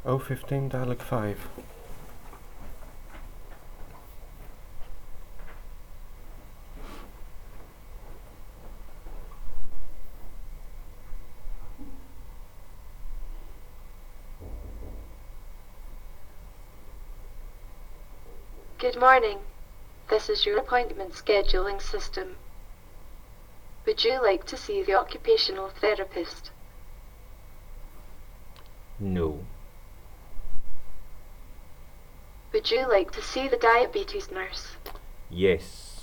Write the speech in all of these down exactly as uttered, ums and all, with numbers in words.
oh fifteen dialog five. Good morning. This is your appointment scheduling system. Would you like to see the occupational therapist? No. Would you like to see the diabetes nurse? Yes.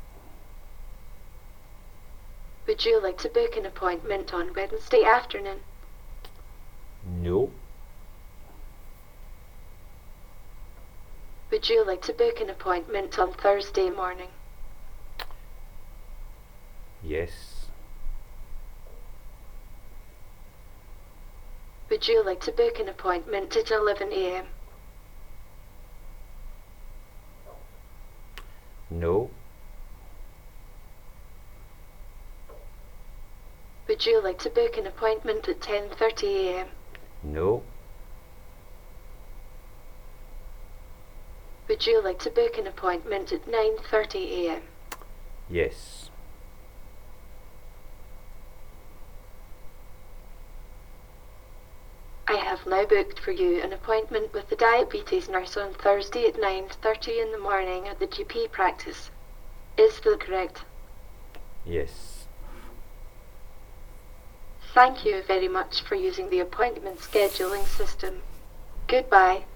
Would you like to book an appointment on Wednesday afternoon? No. Would you like to book an appointment on Thursday morning? Yes. Would you like to book an appointment at eleven a m? No. Would you like to book an appointment at ten thirty a m? No. Would you like to book an appointment at nine thirty a m? Yes. I have now booked for you an appointment with the diabetes nurse on Thursday at nine thirty in the morning at the G P practice. Is that correct? Yes. Thank you very much for using the appointment scheduling system. Goodbye.